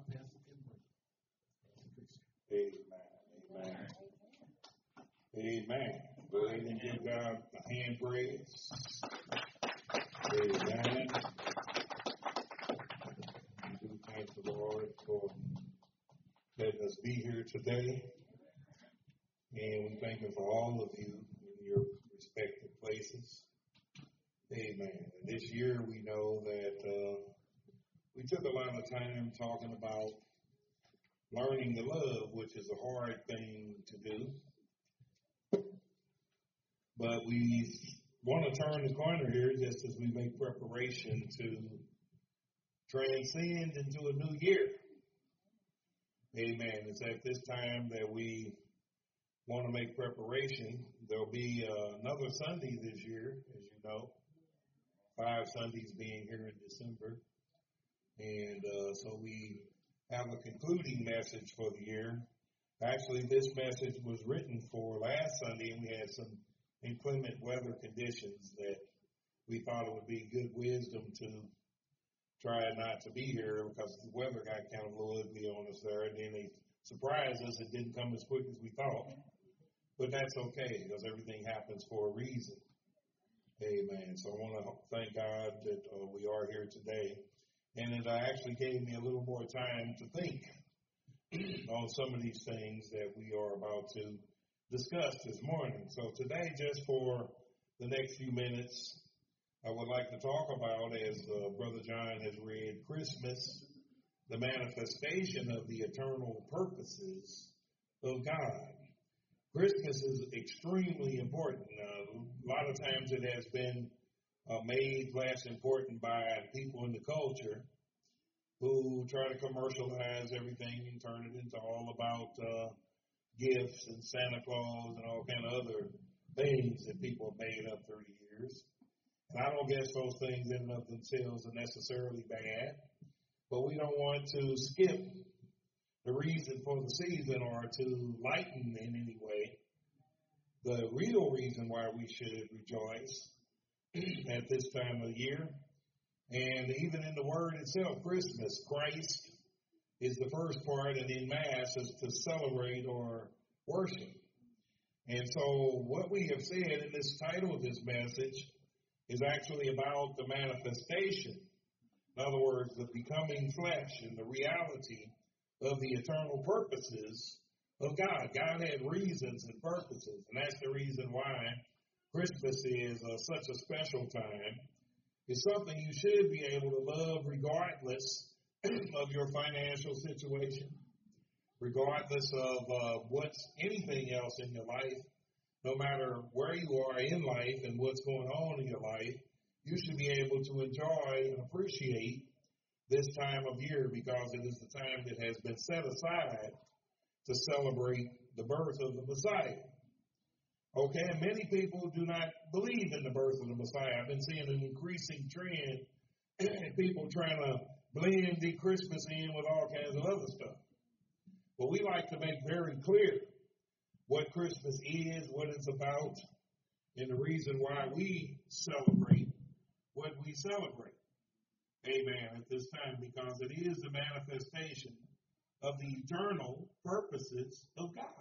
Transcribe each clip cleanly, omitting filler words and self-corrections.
Amen. Amen. Go ahead and give God a hand praise. Amen. We do thank the Lord for letting us be here today. And we thank Him for all of you in your respective places. Amen. And this year we know that we took a lot of time talking about learning to love, which is a hard thing to do. But we want to turn the corner here just as we make preparation to transcend into a new year. Amen. It's at this time that we want to make preparation. There'll be another Sunday this year, as you know. 5 Sundays being here in December. And so we have a concluding message for the year. Actually, this message was written for last Sunday, and we had some inclement weather conditions that we thought it would be good wisdom to try not to be here because the weather got kind of a little ugly on us there, and then they surprised us. It didn't come as quick as we thought. But that's okay because everything happens for a reason. Amen. So I want to thank God that we are here today. And it actually gave me a little more time to think on some of these things that we are about to discuss this morning. So today, just for the next few minutes, I would like to talk about, as Brother John has read, Christmas, the manifestation of the eternal purposes of God. Christmas is extremely important. A lot of times it has been made less important by people in the culture who try to commercialize everything and turn it into all about gifts and Santa Claus and all kind of other things that people have made up through the years. And I don't guess those things in and of themselves are necessarily bad, but we don't want to skip the reason for the season or to lighten in any way the real reason why we should rejoice at this time of year. And even in the word itself, Christmas, Christ is the first part, and in Mass is to celebrate or worship. And so what we have said in this title of this message is actually about the manifestation. In other words, the becoming flesh and the reality of the eternal purposes of God. God had reasons and purposes, and that's the reason why Christmas is such a special time. It's something you should be able to love regardless of your financial situation, regardless of what's anything else in your life. No matter where you are in life and what's going on in your life, you should be able to enjoy and appreciate this time of year because it is the time that has been set aside to celebrate the birth of the Messiah. Okay, and many people do not believe in the birth of the Messiah. I've been seeing an increasing trend in people trying to blend the Christmas in with all kinds of other stuff. But we like to make very clear what Christmas is, what it's about, and the reason why we celebrate what we celebrate. Amen. At this time, because it is the manifestation of the eternal purposes of God.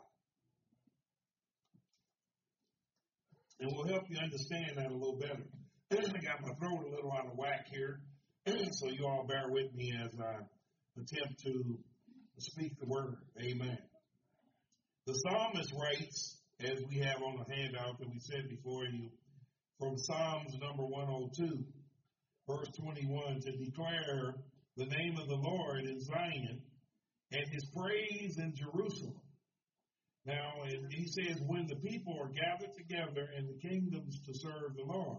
And we'll help you understand that a little better. I got my throat a little out of whack here, so you all bear with me as I attempt to speak the word. Amen. The psalmist writes, as we have on the handout that we said before you, from Psalms number 102, verse 21, to declare the name of the Lord in Zion and his praise in Jerusalem. Now, he says, when the people are gathered together in the kingdoms to serve the Lord,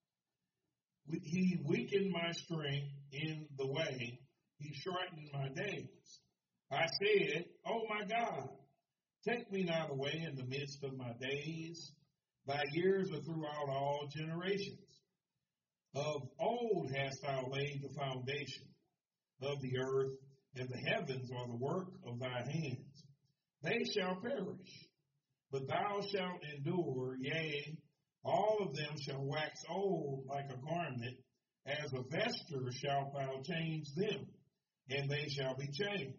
he weakened my strength in the way. He shortened my days. I said, oh my God, take me not away in the midst of my days. Thy years are throughout all generations. Of old hast thou laid the foundation of the earth, and the heavens are the work of thy hands. They shall perish, but thou shalt endure, yea, all of them shall wax old like a garment, as a vesture shalt thou change them. and they shall be changed.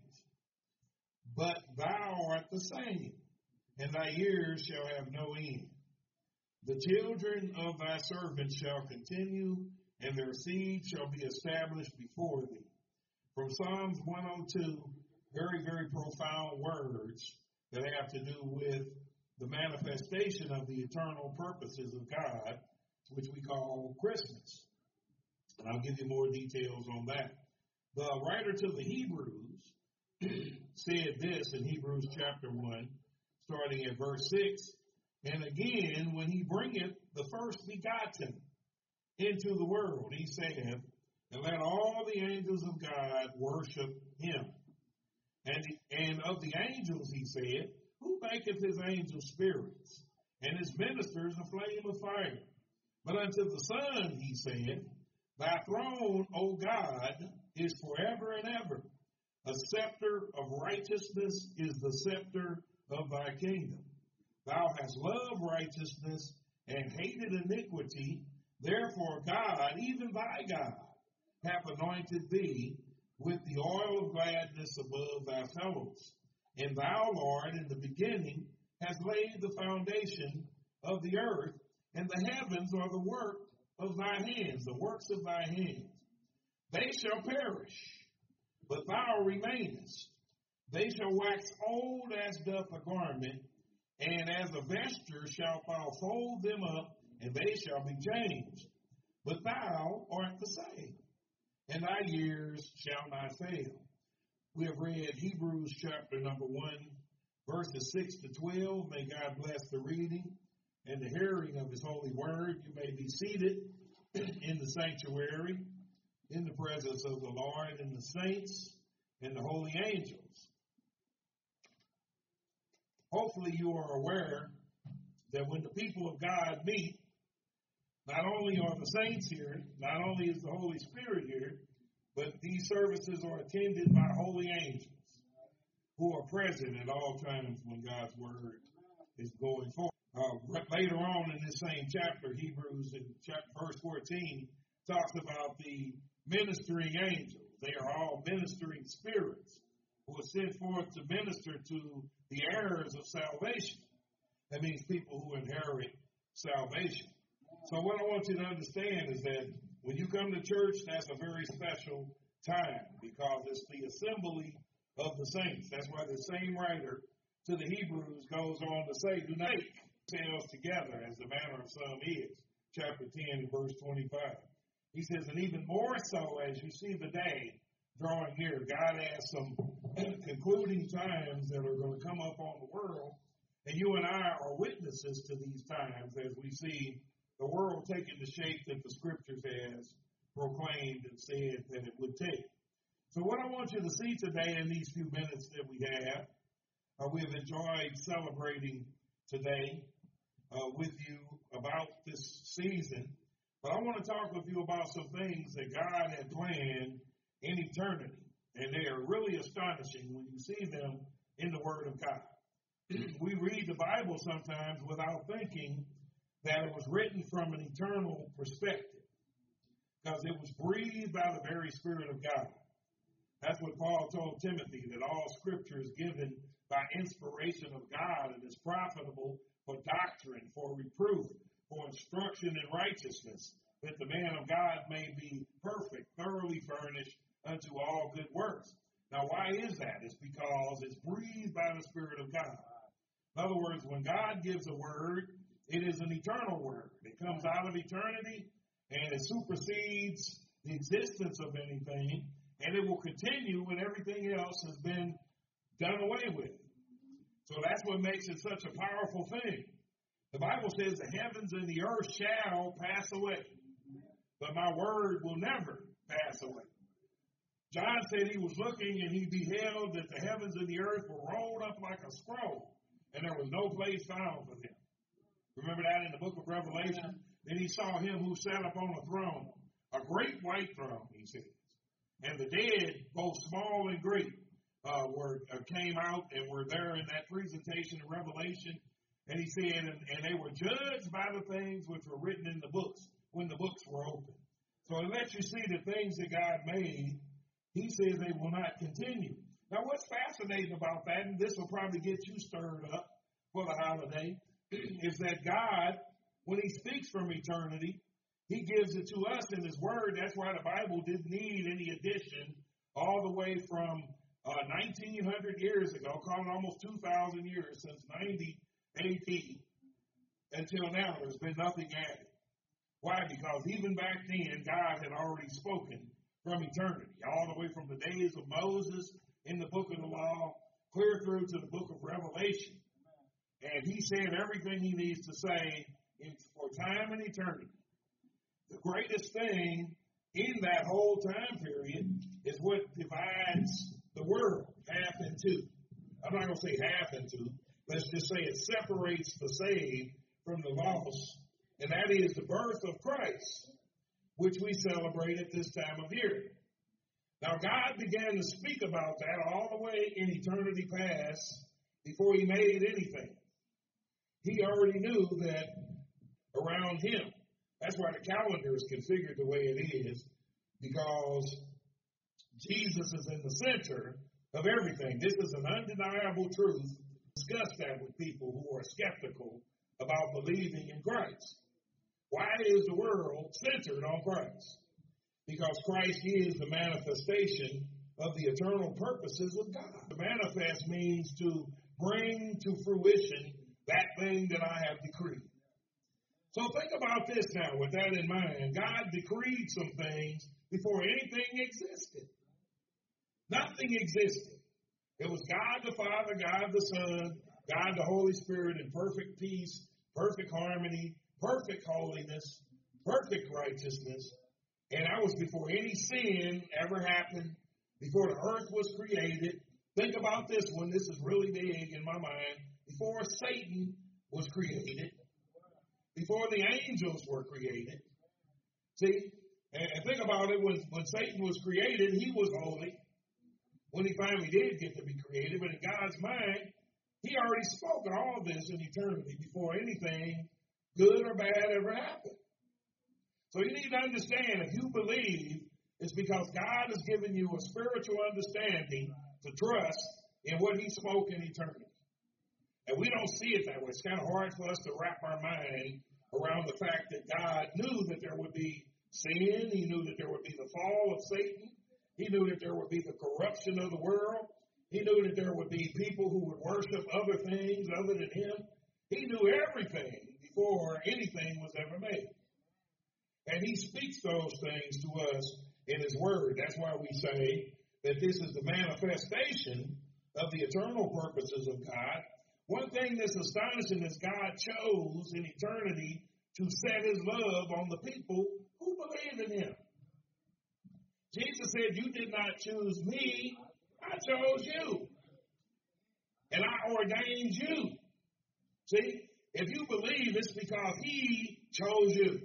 But thou art the same, and thy years shall have no end. The children of thy servants shall continue, and their seed shall be established before thee. From Psalms 102, very, very profound words that have to do with the manifestation of the eternal purposes of God, which we call Christmas. And I'll give you more details on that. The writer to the Hebrews said this in Hebrews chapter 1, starting at verse 6. And again, when he bringeth the first begotten into the world, he saith, and let all the angels of God worship him. And of the angels, he said, who maketh his angels spirits, and his ministers a flame of fire? But unto the Son, he said, thy throne, O God, is forever and ever. A scepter of righteousness is the scepter of thy kingdom. Thou hast loved righteousness and hated iniquity. Therefore God, even thy God, hath anointed thee with the oil of gladness above thy fellows. And thou, Lord, in the beginning hast laid the foundation of the earth, and the heavens are the work of thy hands, the works of thy hands. They shall perish, but thou remainest. They shall wax old as doth a garment, and as a vesture shalt thou fold them up, and they shall be changed. But thou art the same, and thy years shall not fail. We have read Hebrews chapter number 1, verses 6 to 12. May God bless the reading and the hearing of his holy word. You may be seated in the sanctuary, in the presence of the Lord and the saints and the holy angels. Hopefully you are aware that when the people of God meet, not only are the saints here, not only is the Holy Spirit here, but these services are attended by holy angels who are present at all times when God's word is going forth. Later on in this same chapter, Hebrews in verse 14, talks about the ministering angels. They are all ministering spirits who are sent forth to minister to the heirs of salvation. That means people who inherit salvation. So what I want you to understand is that when you come to church, that's a very special time because it's the assembly of the saints. That's why the same writer to the Hebrews goes on to say, do not make yourselves together as the manner of some is. Chapter 10 and verse 25. He says, and even more so as you see the day drawing near, God has some concluding times that are going to come up on the world. And you and I are witnesses to these times as we see the world taking the shape that the scriptures has proclaimed and said that it would take. So what I want you to see today in these few minutes that we have, we have enjoyed celebrating today with you about this season. But I want to talk with you about some things that God had planned in eternity. And they are really astonishing when you see them in the Word of God. We read the Bible sometimes without thinking that it was written from an eternal perspective, because it was breathed by the very Spirit of God. That's what Paul told Timothy, that all Scripture is given by inspiration of God and is profitable for doctrine, for reproof, for instruction in righteousness, that the man of God may be perfect, thoroughly furnished unto all good works. Now, why is that? It's because it's breathed by the Spirit of God. In other words, when God gives a word, it is an eternal word. It comes out of eternity, and it supersedes the existence of anything, and it will continue when everything else has been done away with. So that's what makes it such a powerful thing. The Bible says the heavens and the earth shall pass away, but my word will never pass away. John said he was looking and he beheld that the heavens and the earth were rolled up like a scroll, and there was no place found for them. Remember that in the book of Revelation? Yeah. Then he saw him who sat upon a throne, a great white throne, he says. And the dead, both small and great, came out and were there in that presentation in Revelation. And he said, and they were judged by the things which were written in the books when the books were opened. So it lets you see the things that God made He says they will not continue. Now, what's fascinating about that, and this will probably get you stirred up for the holiday, is that God, when he speaks from eternity, he gives it to us in his word. That's why the Bible didn't need any addition all the way from 1900 years ago, calling almost 2,000 years since 90 AD until now. There's been nothing added. Why? Because even back then, God had already spoken from eternity, all the way from the days of Moses in the book of the law, clear through to the book of Revelation. And he said everything he needs to say for time and eternity. The greatest thing in that whole time period is what divides the world half in two. I'm not going to say half in two. Let's just say it separates the saved from the lost. And that is the birth of Christ, which we celebrate at this time of year. Now, God began to speak about that all the way in eternity past before he made anything. He already knew that around him. That's why the calendar is configured the way it is, because Jesus is in the center of everything. This is an undeniable truth. Discuss that with people who are skeptical about believing in Christ. Why is the world centered on Christ? Because Christ is the manifestation of the eternal purposes of God. To manifest means to bring to fruition that thing that I have decreed. So think about this now with that in mind. God decreed some things before anything existed. Nothing existed. It was God the Father, God the Son, God the Holy Spirit in perfect peace, perfect harmony, perfect holiness, perfect righteousness. And that was before any sin ever happened, before the earth was created. Think about this one. This is really big in my mind. Before Satan was created, before the angels were created. See, and think about it, when Satan was created, he was holy. When he finally did get to be created, but in God's mind, he already spoke all this in eternity before anything good or bad ever happened. So you need to understand, if you believe, it's because God has given you a spiritual understanding to trust in what he spoke in eternity. And we don't see it that way. It's kind of hard for us to wrap our mind around the fact that God knew that there would be sin. He knew that there would be the fall of Satan. He knew that there would be the corruption of the world. He knew that there would be people who would worship other things other than him. He knew everything before anything was ever made. And he speaks those things to us in his word. That's why we say that this is the manifestation of the eternal purposes of God. One thing that's astonishing is God chose in eternity to set his love on the people who believe in him. Jesus said, you did not choose me, I chose you. And I ordained you. See, if you believe, it's because he chose you.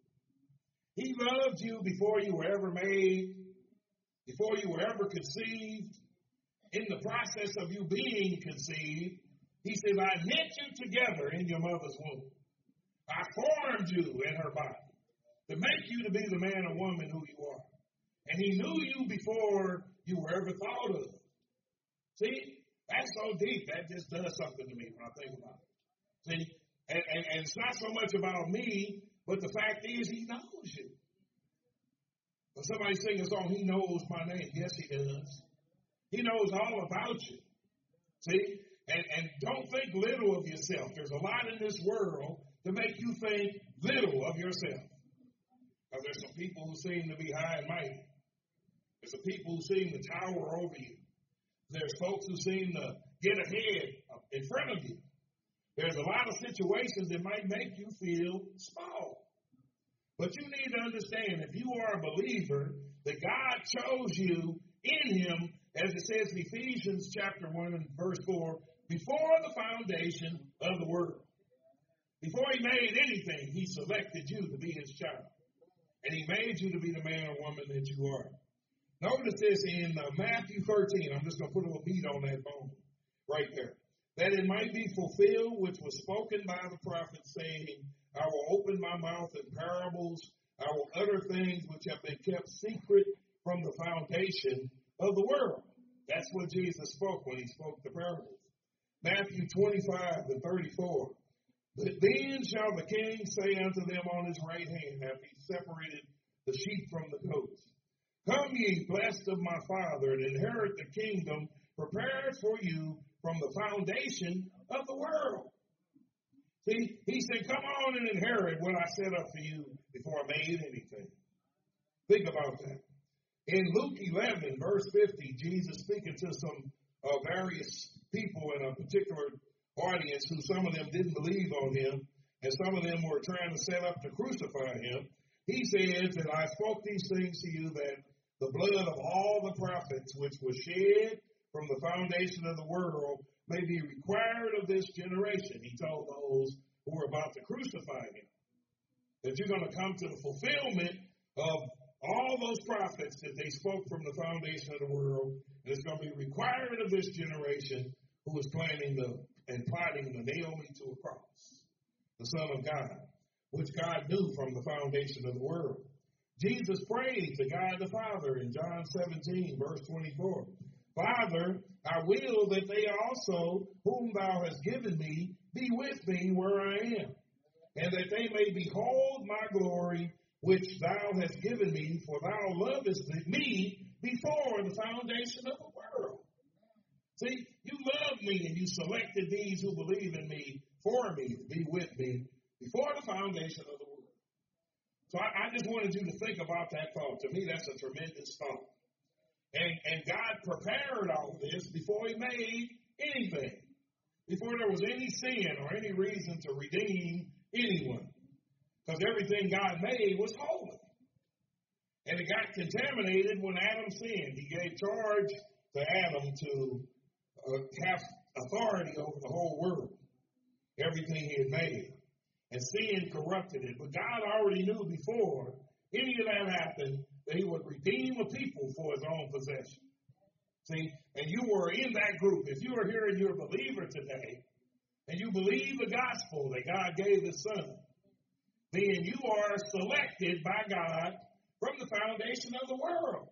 He loved you before you were ever made, before you were ever conceived. In the process of you being conceived, he says, I knit you together in your mother's womb. I formed you in her body to make you to be the man or woman who you are. And he knew you before you were ever thought of. See, that's so deep. That just does something to me when I think about it. See, and it's not so much about me, but the fact is he knows you. When somebody sings a song, he knows my name. Yes, he does. He knows all about you. See? And don't think little of yourself. There's a lot in this world to make you think little of yourself. Because there's some people who seem to be high and mighty. There's some people who seem to tower over you. There's folks who seem to get ahead in front of you. There's a lot of situations that might make you feel small. But you need to understand, if you are a believer, that God chose you in him, as it says in Ephesians chapter 1 and verse 4, before the foundation of the world. Before he made anything, he selected you to be his child. And he made you to be the man or woman that you are. Notice this in Matthew 13. I'm just going to put a little beat on that bone right there. That it might be fulfilled, which was spoken by the prophet, saying, I will open my mouth in parables. I will utter things which have been kept secret from the foundation of the world. That's what Jesus spoke when he spoke the parables. Matthew 25:34. But then shall the king say unto them on his right hand, after he separated the sheep from the goats, Come ye, blessed of my Father, and inherit the kingdom prepared for you from the foundation of the world. See, he said, come on and inherit what I set up for you before I made anything. Think about that. In Luke 11, verse 50, Jesus speaking to some various people in a particular audience who some of them didn't believe on him, and some of them were trying to set up to crucify him. He says that I spoke these things to you that the blood of all the prophets which was shed from the foundation of the world may be required of this generation. He told those who were about to crucify him that you're going to come to the fulfillment of all those prophets that they spoke from the foundation of the world, and it's going to be required of this generation who is planning and plotting to nail me to a cross, the Son of God, which God knew from the foundation of the world. Jesus prayed to God the Father in John 17, verse 24. Father, I will that they also, whom thou hast given me, be with me where I am, and that they may behold my glory, which thou hast given me, for thou lovest me before the foundation of the world. See, you love me, and you selected these who believe in me for me to be with me before the foundation of the world. So I just wanted you to think about that thought. To me, that's a tremendous thought. And God prepared all this before he made anything, before there was any sin or any reason to redeem anyone. Because everything God made was holy. And it got contaminated when Adam sinned. He gave charge to Adam to have authority over the whole world, everything he had made. And sin corrupted it. But God already knew before any of that happened that he would redeem a people for his own possession. See, and you were in that group. If you are here and you're a believer today, and you believe the gospel that God gave his son, then you are selected by God from the foundation of the world.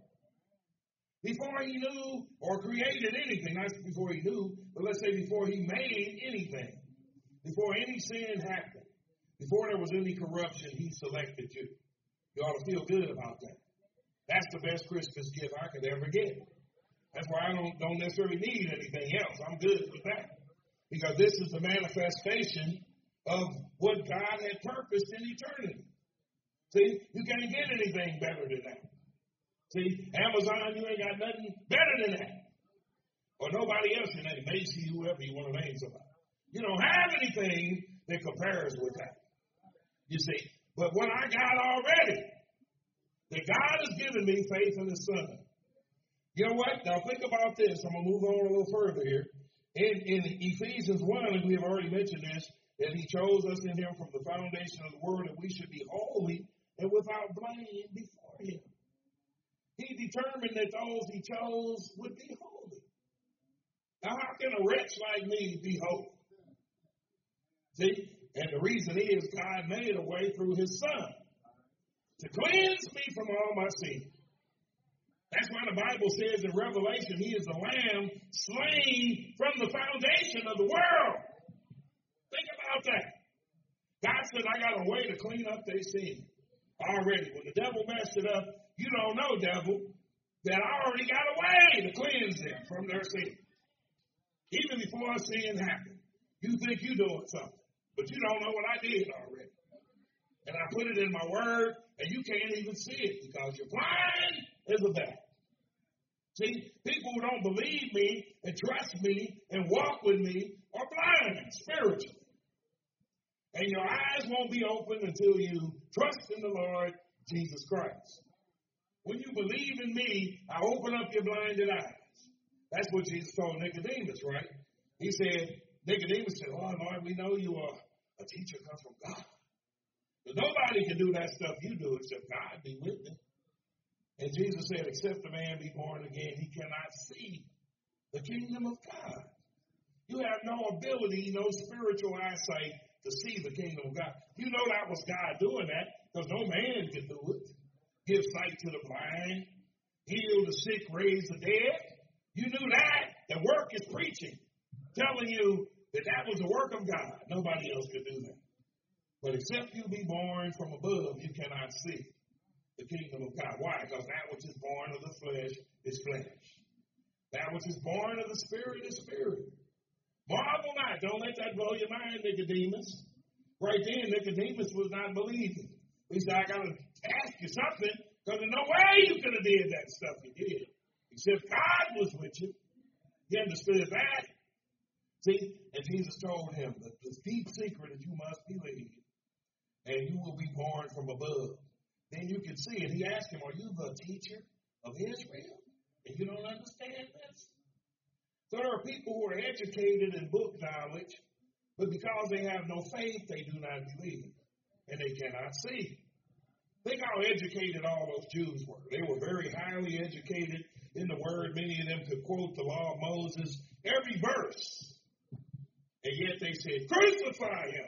Before he knew or created anything, not before he knew, but let's say before he made anything, before any sin happened, before there was any corruption, he selected you. You ought to feel good about that. That's the best Christmas gift I could ever get. That's why I don't necessarily need anything else. I'm good with that. Because this is the manifestation of what God had purposed in eternity. See, you can't get anything better than that. See, Amazon, you ain't got nothing better than that. Or nobody else in that. Macy, whoever you want to name somebody. You don't have anything that compares with that. You see, but what I got already, that God has given me faith in his son. You know what? Now think about this. I'm going to move on a little further here. In Ephesians 1, and we have already mentioned this, that he chose us in him from the foundation of the world that we should be holy and without blame before him. He determined that those he chose would be holy. Now, how can a wretch like me be holy? See? And the reason is God made a way through his son to cleanse me from all my sin. That's why the Bible says in Revelation, he is the lamb slain from the foundation of the world. Think about that. God said, I got a way to clean up their sin already. When the devil messed it up, you don't know, devil, that I already got a way to cleanse them from their sin. Even before sin happened. You think you're doing something, but you don't know what I did already. And I put it in my word, and you can't even see it because you're blind as a bat. See, people who don't believe me and trust me and walk with me are blind spiritually. And your eyes won't be open until you trust in the Lord Jesus Christ. When you believe in me, I open up your blinded eyes. That's what Jesus told Nicodemus, right? He said, Nicodemus said, oh, Lord, we know you are a teacher come from God. But nobody can do that stuff you do except God be with me. And Jesus said, except a man be born again, he cannot see the kingdom of God. You have no ability, no spiritual eyesight to see the kingdom of God. You know that was God doing that because no man could do it. Give sight to the blind, heal the sick, raise the dead. You knew that. The work is preaching, telling you that that was the work of God. Nobody else could do that. But except you be born from above, you cannot see the kingdom of God. Why? Because that which is born of the flesh is flesh. That which is born of the Spirit is spirit. Marvel not. Don't let that blow your mind, Nicodemus. Right then, Nicodemus was not believing. He said, I got to ask you something, because there's no way you could have did that stuff you did. Except God was with you. He understood that. See? And Jesus told him that the deep secret is you must believe, and you will be born from above. Then you can see it. He asked him, are you the teacher of Israel? And you don't understand this? So there are people who are educated in book knowledge, but because they have no faith, they do not believe, and they cannot see. Think how educated all those Jews were. They were very highly educated in the word. Many of them could quote the law of Moses, every verse. And yet they said, crucify him.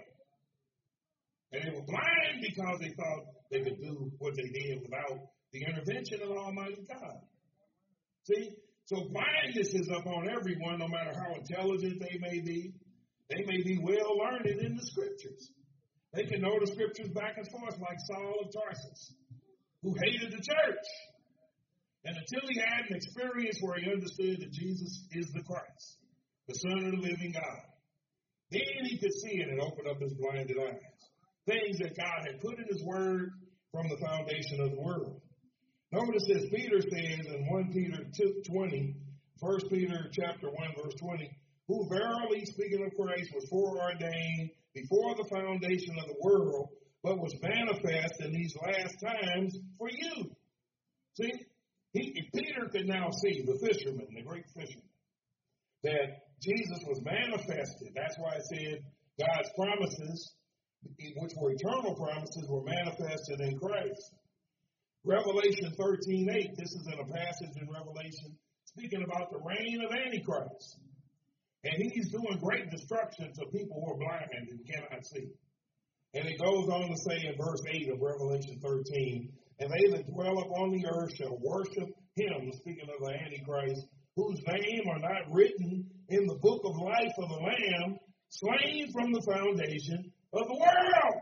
And they were blind because they thought they could do what they did without the intervention of Almighty God. See? So blindness is upon everyone, no matter how intelligent they may be. They may be well learned in the scriptures. They can know the scriptures back and forth like Saul of Tarsus, who hated the church. And until he had an experience where he understood that Jesus is the Christ, the Son of the living God, then he could see it and open up his blinded eyes. Things that God had put in his word from the foundation of the world. Notice as Peter says in 1 Peter 2:20, 1 Peter chapter 1, verse 20, who verily, speaking of Christ, was foreordained before the foundation of the world, but was manifest in these last times for you. See, Peter could now see, the fisherman, the great fisherman, that Jesus was manifested. That's why it said God's promises, which were eternal promises, were manifested in Christ. Revelation 13:8, this is in a passage in Revelation speaking about the reign of Antichrist. And he's doing great destruction to people who are blind and cannot see. And it goes on to say in verse 8 of Revelation 13, and they that dwell upon the earth shall worship him, speaking of the Antichrist, whose name are not written in the book of life of the Lamb, slain from the foundation of the world.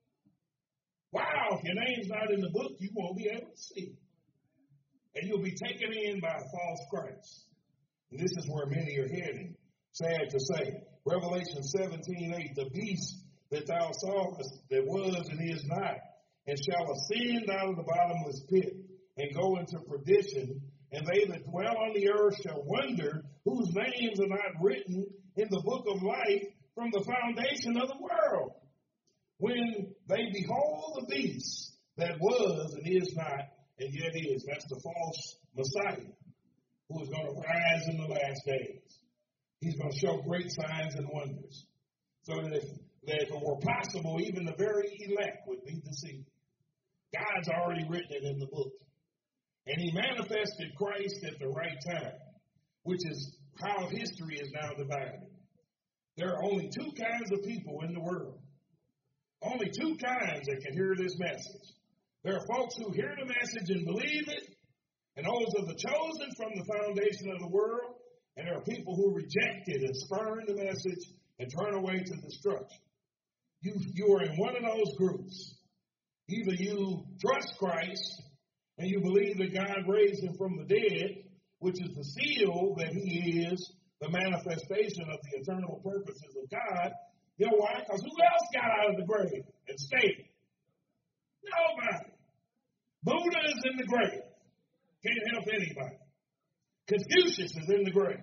Wow, if your name's not in the book, you won't be able to see. And you'll be taken in by a false Christ. And this is where many are heading. Sad to say. Revelation 17:8, the beast that thou sawest that was and is not, and shall ascend out of the bottomless pit, and go into perdition, and they that dwell on the earth shall wonder, whose names are not written in the book of life from the foundation of the world. When they behold the beast that was and is not, and yet is, that's the false Messiah, who is going to rise in the last days. He's going to show great signs and wonders. So that if it were possible, even the very elect would be deceived. God's already written it in the book. And he manifested Christ at the right time, which is how history is now divided. There are only two kinds of people in the world. Only two kinds that can hear this message. There are folks who hear the message and believe it, and those are the chosen from the foundation of the world. And there are people who reject it and spurn the message and turn away to destruction. You are in one of those groups. Either you trust Christ and you believe that God raised him from the dead, which is the seal that he is the manifestation of the eternal purposes of God. You know why? Because who else got out of the grave and stayed? Nobody. Buddha is in the grave. Can't help anybody. Confucius is in the grave.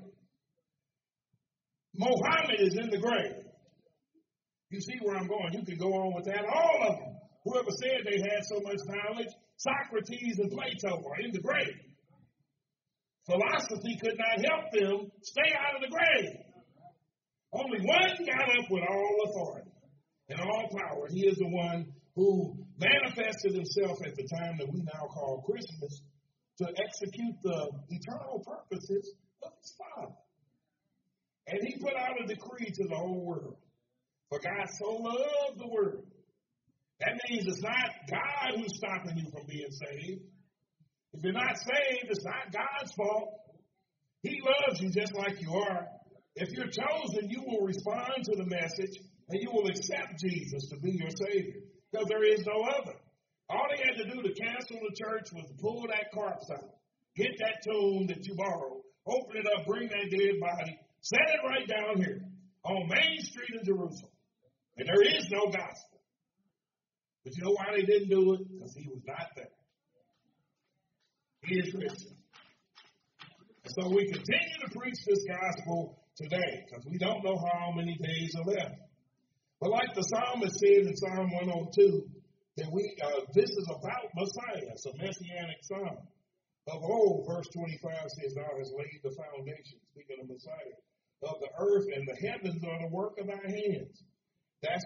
Mohammed is in the grave. You see where I'm going. You can go on with that. All of them. Whoever said they had so much knowledge, Socrates and Plato are in the grave. Philosophy could not help them stay out of the grave. Only one got up with all authority and all power. He is the one who manifested himself at the time that we now call Christmas to execute the eternal purposes of his Father. And he put out a decree to the whole world. For God so loved the world. That means it's not God who's stopping you from being saved. If you're not saved, it's not God's fault. He loves you just like you are. If you're chosen, you will respond to the message and you will accept Jesus to be your Savior because there is no other. All they had to do to cancel the church was to pull that corpse out, get that tomb that you borrowed, open it up, bring that dead body, set it right down here on Main Street in Jerusalem. And there is no gospel. But you know why they didn't do it? Because he was not there. He is risen. And so we continue to preach this gospel today because we don't know how many days are left. But like the psalmist said in Psalm 102, that this is about Messiah. It's a messianic psalm. Of old, verse 25 says, thou hast laid the foundation, speaking of Messiah, of the earth, and the heavens are the work of thy hands. That's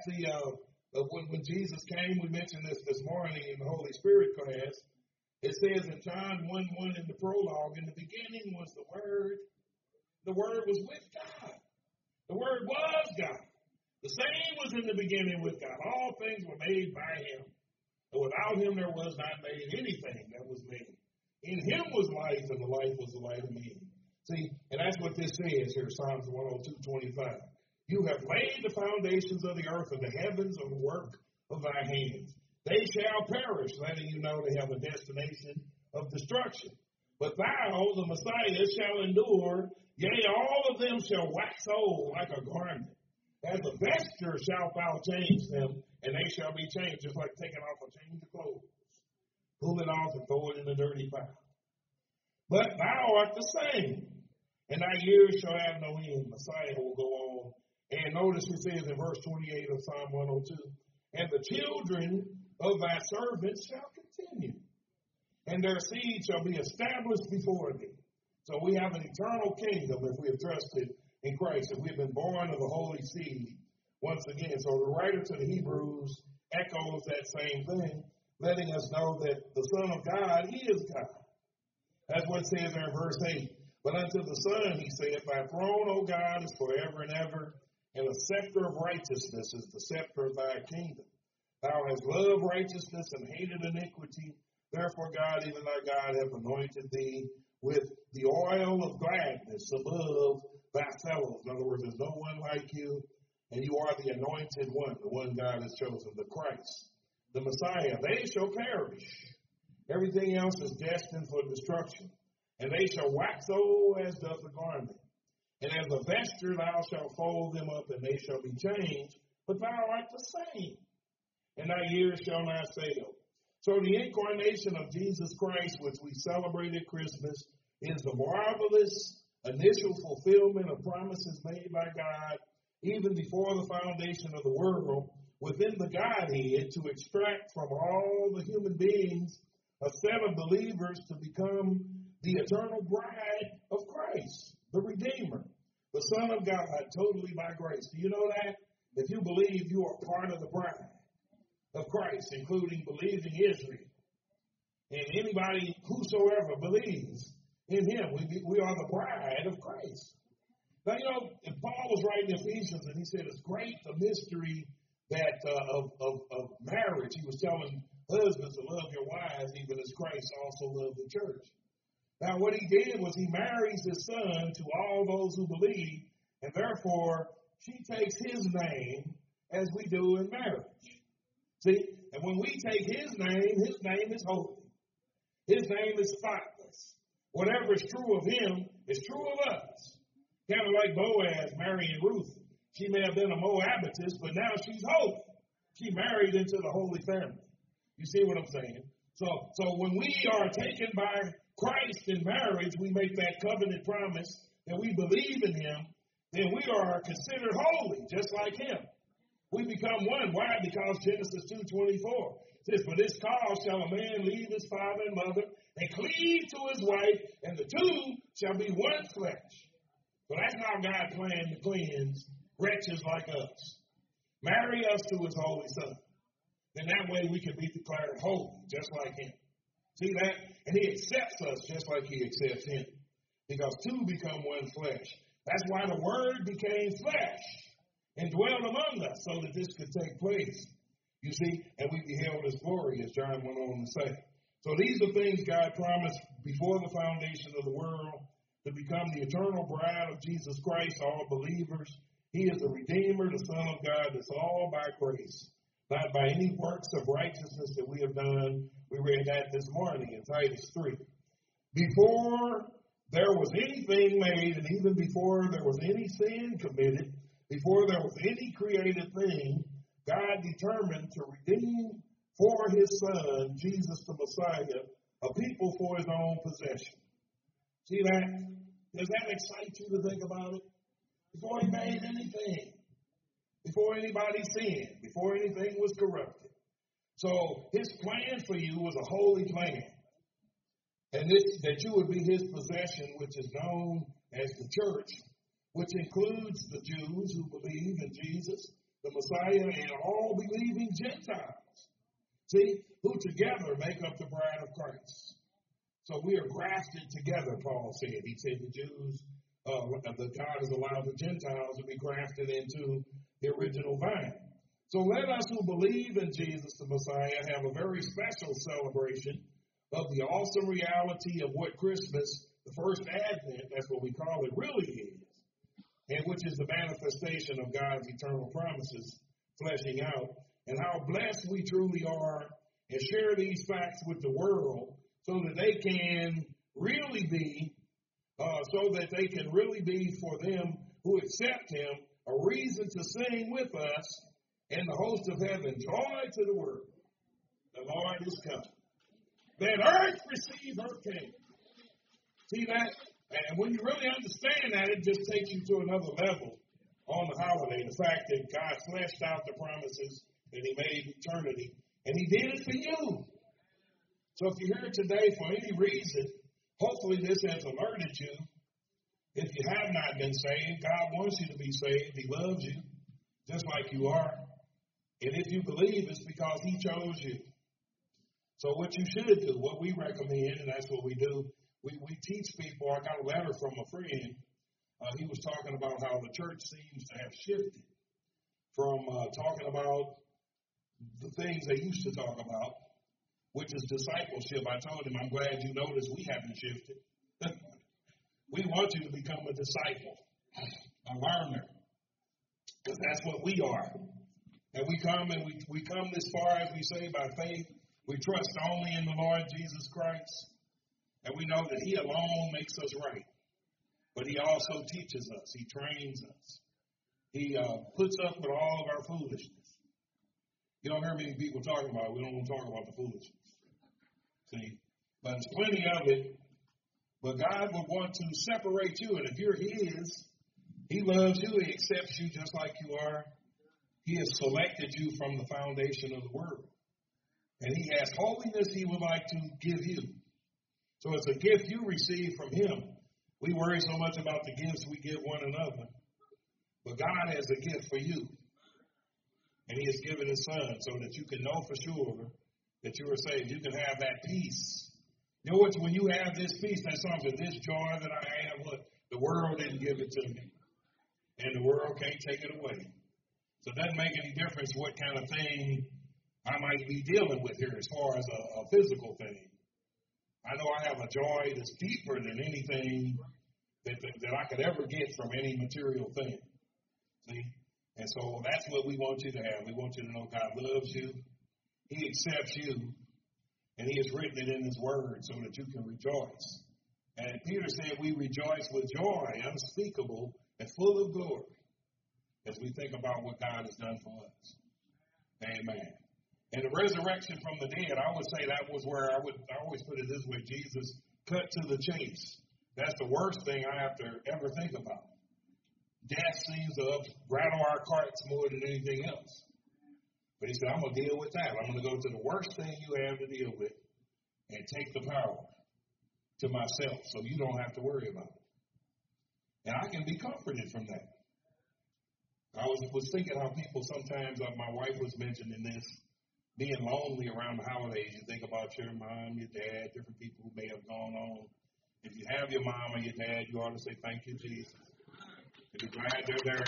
when Jesus came, we mentioned this morning in the Holy Spirit class. It says in John 1:1 in the prologue, in the beginning was the Word. The Word was with God. The Word was God. The same was in the beginning with God. All things were made by him. And without him there was not made anything that was made. In him was life, and the life was the light of men. See, and that's what this says here, Psalms 102:25. You have laid the foundations of the earth, and the heavens are the work of thy hands. They shall perish, letting you know they have a destination of destruction. But thou, the Messiah, shall endure. Yea, all of them shall wax old like a garment. As a vesture shalt thou change them, and they shall be changed, just like taking off a change of clothes. Pull it off and throw it in the dirty pile. But thou art the same, and thy years shall have no end. Messiah will go on. And notice it says in verse 28 of Psalm 102, and the children of thy servants shall continue, and their seed shall be established before thee. So we have an eternal kingdom if we have trusted in Christ, if we have been born of the holy seed once again. So the writer to the Hebrews echoes that same thing, letting us know that the Son of God is God. That's what it says there in verse 8. But unto the Son he saith, thy throne, O God, is forever and ever, and the scepter of righteousness is the scepter of thy kingdom. Thou hast loved righteousness and hated iniquity. Therefore God, even thy God, hath anointed thee with the oil of gladness above thy fellows. In other words, there's no one like you, and you are the anointed one, the one God has chosen, the Christ, the Messiah. They shall perish. Everything else is destined for destruction. And they shall wax old as doth the garment. And as a vesture thou shalt fold them up, and they shall be changed. But thou art the same, and thy years shall not fail. So the incarnation of Jesus Christ, which we celebrate at Christmas, is the marvelous initial fulfillment of promises made by God even before the foundation of the world within the Godhead to extract from all the human beings a set of believers to become the eternal bride of Christ, the Redeemer, the Son of God, totally by grace. Do you know that? If you believe, you are part of the bride of Christ, including believing Israel. And anybody, whosoever believes in him, we are the bride of Christ. Now, you know, if Paul was writing Ephesians, and he said it's great, the mystery that of marriage. He was telling husbands to love your wives, even as Christ also loved the church. Now, what he did was he marries his son to all those who believe, and therefore she takes his name as we do in marriage. See, and when we take his name is holy. His name is spotless. Whatever is true of him is true of us. Kind of like Boaz marrying Ruth. She may have been a Moabitess, but now she's holy. She married into the holy family. You see what I'm saying? So when we are taken by Christ in marriage, we make that covenant promise that we believe in him, then we are considered holy, just like him. We become one. Why? Because Genesis 2:24 says, for this cause shall a man leave his father and mother and cleave to his wife, and the two shall be one flesh. So that's how God planned to cleanse wretches like us. Marry us to his holy son. Then that way we can be declared holy, just like him. See that? And he accepts us just like he accepts him. Because two become one flesh. That's why the word became flesh and dwelled among us, so that this could take place. You see, and we beheld his glory, as John went on to say. So these are things God promised before the foundation of the world to become the eternal bride of Jesus Christ, all believers. He is the Redeemer, the Son of God. It's all by grace, not by any works of righteousness that we have done. We read that this morning in Titus 3. Before there was anything made, and even before there was any sin committed, before there was any created thing, God determined to redeem for his Son, Jesus the Messiah, a people for his own possession. See that? Does that excite you to think about it? Before he made anything, before anybody sinned, before anything was corrupted. So his plan for you was a holy plan. And this, that you would be his possession, which is known as the church, which includes the Jews who believe in Jesus, the Messiah, and all believing Gentiles. See, who together make up the bride of Christ. So we are grafted together, Paul said. He said the Jews, that God has allowed the Gentiles to be grafted into the original vine. So let us who believe in Jesus the Messiah have a very special celebration of the awesome reality of what Christmas, the first Advent, that's what we call it, really is. And which is the manifestation of God's eternal promises fleshing out. And how blessed we truly are, and share these facts with the world so that they can really be, for them who accept him, a reason to sing with us and the host of heaven. Joy to the world. The Lord is come. Let earth receive her king. See that? And when you really understand that, it just takes you to another level on the holiday. The fact that God fleshed out the promises that he made in eternity, and he did it for you. So if you're here today for any reason, hopefully this has alerted you. If you have not been saved, God wants you to be saved. He loves you just like you are. And if you believe, it's because he chose you. So what you should do, what we recommend, and that's what we do, we teach people. I got a letter from a friend. He was talking about how the church seems to have shifted from talking about the things they used to talk about, which is discipleship. I told him, I'm glad you noticed we haven't shifted. We want you to become a disciple, a learner, because that's what we are. And we come this far, as we say, by faith. We trust only in the Lord Jesus Christ. And we know that he alone makes us right. But he also teaches us. He trains us. He puts up with all of our foolishness. You don't hear many people talking about it. We don't want to talk about the foolishness. See? But there's plenty of it. But God would want to separate you. And if you're his, he loves you. He accepts you just like you are. He has selected you from the foundation of the world. And he has holiness he would like to give you. So it's a gift you receive from him. We worry so much about the gifts we give one another. But God has a gift for you. And he has given his son so that you can know for sure that you are saved. You can have that peace. You know what? When you have this peace, that song says, this joy that I have, look, the world didn't give it to me. And the world can't take it away. So it doesn't make any difference what kind of thing I might be dealing with here as far as a physical thing. I know I have a joy that's deeper than anything that I could ever get from any material thing. See? And so that's what we want you to have. We want you to know God loves you. He accepts you. And he has written it in his word so that you can rejoice. And Peter said we rejoice with joy, unspeakable and full of glory, as we think about what God has done for us. Amen. And the resurrection from the dead, I would say that was where I always put it this way, Jesus cut to the chase. That's the worst thing I have to ever think about. Death seems to rattle our carts more than anything else. But he said, I'm going to deal with that. I'm going to go to the worst thing you have to deal with and take the power to myself so you don't have to worry about it. And I can be comforted from that. I was thinking how people sometimes, my wife was mentioning this, being lonely around the holidays. You think about your mom, your dad, different people who may have gone on. If you have your mom or your dad, you ought to say, thank you, Jesus. And be glad they're there.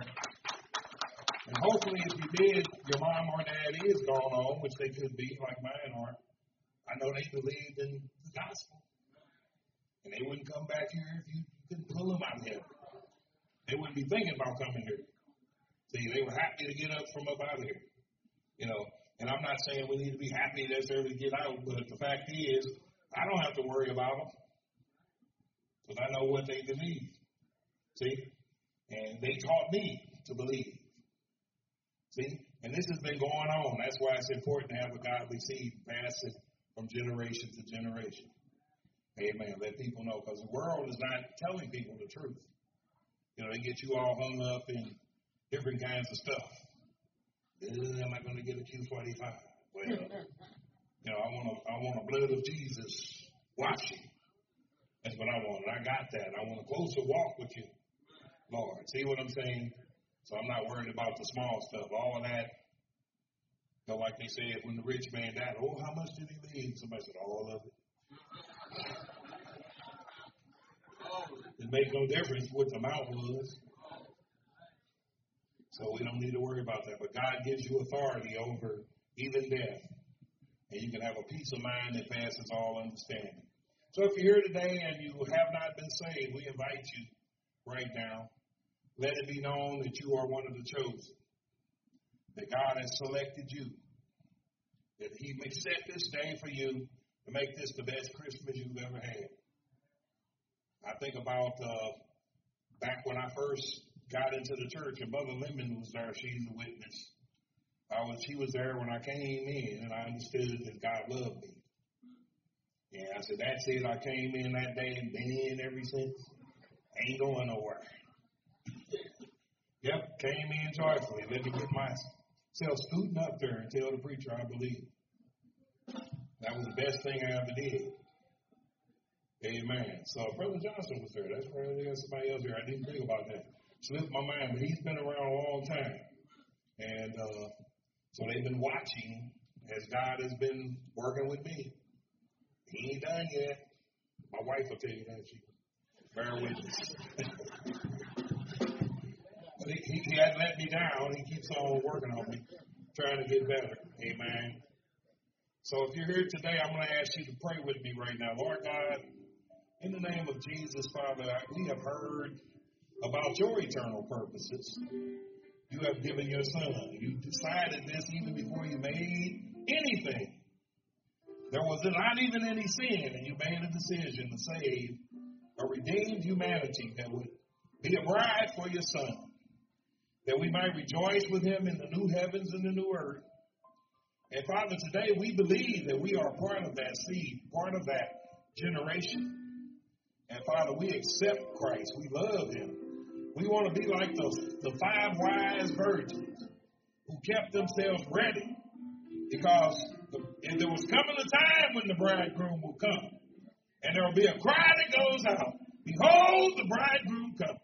And hopefully if you did, your mom or dad is gone on, which they could be, like mine are. I I know they believed in the gospel. And they wouldn't come back here if you couldn't pull them out of here. They wouldn't be thinking about coming here. See, they were happy to get up from up out of here. You know, and I'm not saying we need to be happy necessarily to get out, but the fact is, I don't have to worry about them because I know what they believe. See? And they taught me to believe. See? And this has been going on. That's why it's important to have a godly seed passing from generation to generation. Amen. Let people know, because the world is not telling people the truth. You know, they get you all hung up in different kinds of stuff. Am I going to get a Q45? Well, you know, I want a blood of Jesus washing. That's what I want. And I got that. I want a closer walk with you, Lord. See what I'm saying? So I'm not worried about the small stuff. All of that, you know, like they said, when the rich man died, oh, how much did he leave? Somebody said, all of it. It made no difference what the amount was. So we don't need to worry about that. But God gives you authority over even death. And you can have a peace of mind that passes all understanding. So if you're here today and you have not been saved, we invite you right now. Let it be known that you are one of the chosen. That God has selected you. That he may set this day for you to make this the best Christmas you've ever had. I think about back when I first got into the church, and Mother Lemon was there. She's a witness. She was there when I came in, and I understood that God loved me. And I said, that's it. I came in that day and been in ever since. Ain't going nowhere. Yep, came in joyfully. Let me get myself scooting up there and tell the preacher I believe. That was the best thing I ever did. Amen. So Brother Johnson was there. That's where there's somebody else here. I didn't think about that. Slipped my mind, but he's been around a long time. And so they've been watching as God has been working with me. He ain't done yet. My wife will tell you that. She bear witness. But he hadn't let me down. He keeps on working on me, trying to get better. Amen. So if you're here today, I'm going to ask you to pray with me right now. Lord God, in the name of Jesus, Father, we have heard about your eternal purposes. You have given your Son. You decided this even before you made anything. There was not even any sin, and you made a decision to save a redeemed humanity that would be a bride for your Son, that we might rejoice with him in the new heavens and the new earth. And Father, today we believe that we are part of that seed, part of that generation. And Father, we accept Christ. We love him. We want to be like the 5 wise virgins who kept themselves ready, because there was coming a time when the bridegroom will come, and there will be a cry that goes out, behold, the bridegroom comes.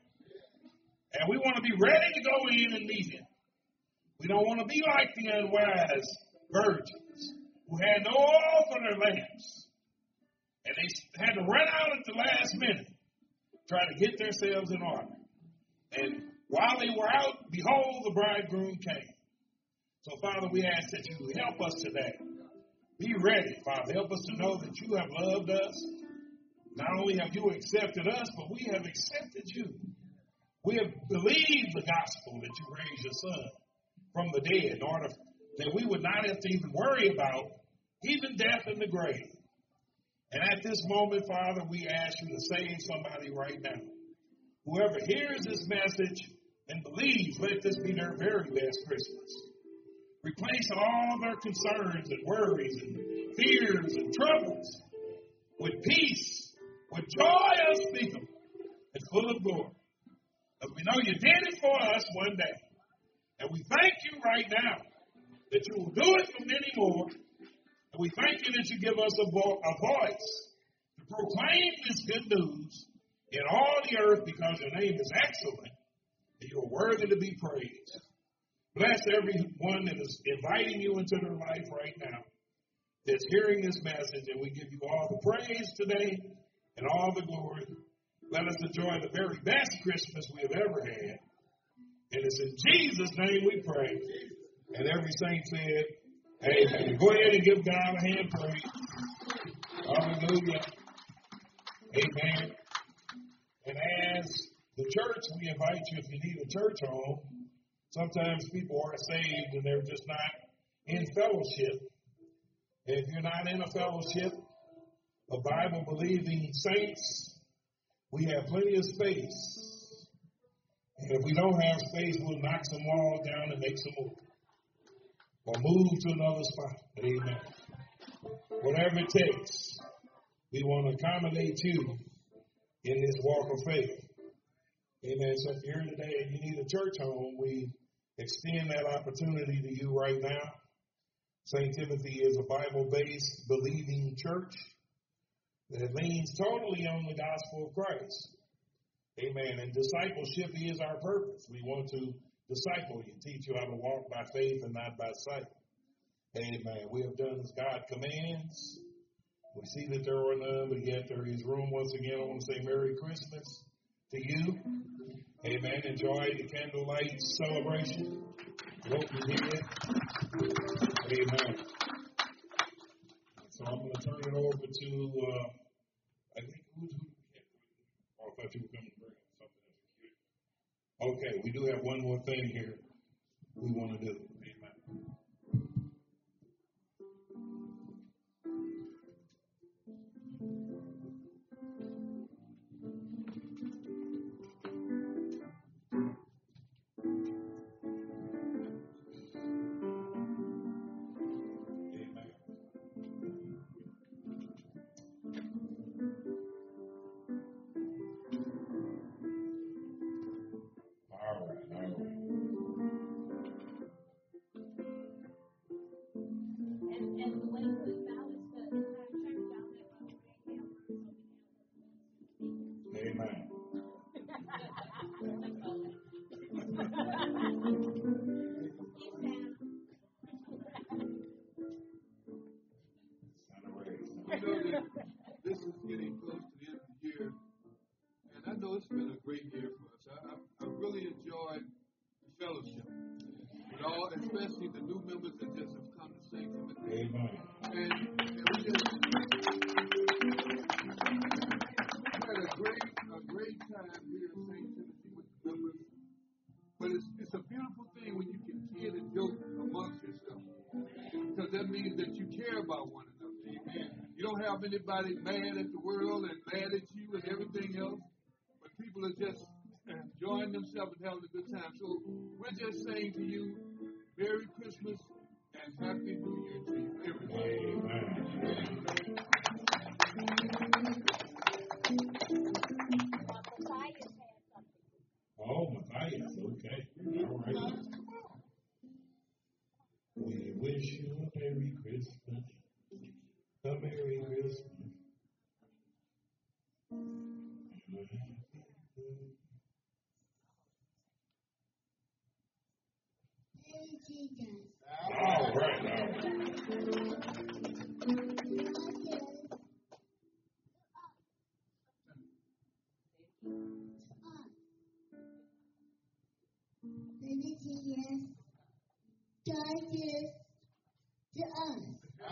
And we want to be ready to go in and meet him. We don't want to be like the unwise virgins who had no oil for their lamps, and they had to run out at the last minute, try to get themselves in order. And while they were out, behold, the bridegroom came. So, Father, we ask that you help us today. Be ready, Father. Help us to know that you have loved us. Not only have you accepted us, but we have accepted you. We have believed the gospel that you raised your Son from the dead in order that we would not have to even worry about even death in the grave. And at this moment, Father, we ask you to save somebody right now. Whoever hears this message and believes, let this be their very best Christmas. Replace all their concerns and worries and fears and troubles with peace, with joy unspeakable and full of glory. Because we know you did it for us one day. And we thank you right now that you will do it for many more. And we thank you that you give us a voice to proclaim this good news in all the earth, because your name is excellent and you are worthy to be praised. Bless everyone that is inviting you into their life right now, that's hearing this message, and we give you all the praise today and all the glory. Let us enjoy the very best Christmas we have ever had. And it's in Jesus' name we pray. And every saint said, amen. Go ahead and give God a hand praise. Hallelujah. Amen. And as the church, we invite you, if you need a church home, sometimes people are saved and they're just not in fellowship. If you're not in a fellowship of Bible-believing saints, we have plenty of space. And if we don't have space, we'll knock some walls down and make some more. Or move to another spot. Amen. Whatever it takes, we want to accommodate you in this walk of faith. Amen. So if you're here today and you need a church home, we extend that opportunity to you right now. St. Timothy is a Bible-based, believing church that leans totally on the gospel of Christ. Amen. And discipleship is our purpose. We want to disciple you, teach you how to walk by faith and not by sight. Amen. We have done as God commands. We see that there are none, but yet there is room. Once again, I want to say Merry Christmas to you. Amen. Enjoy the candlelight celebration. Hope you did. Amen. So I'm going to turn it over to, I think, I thought you were coming to bring up something else. Okay, we do have one more thing here we want to do. Amen. This is getting close to the end of the year, and I know it's been a great year for us. I really enjoyed the fellowship, with all, especially the new members that just have come to St. Timothy. Amen. And we just had a great time here at St. Timothy with the members. But it's a beautiful thing when you can kid and joke amongst yourself, because that means that you care about one another. Amen. You don't have anybody mad at the world and mad at you and everything else, but people are just enjoying themselves and having a good time. So we're just saying to you, Merry Christmas and Happy New Year to you, everybody. Amen. Oh, Matthias, okay. All right. We wish you a Merry Christmas. A Merry Christmas. All right. Baby Jesus, God gives to us.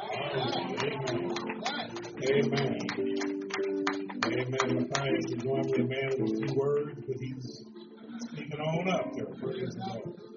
Amen. Amen. Matthias is normally a man with 2 words, but he's speaking on up there. Praise the Lord.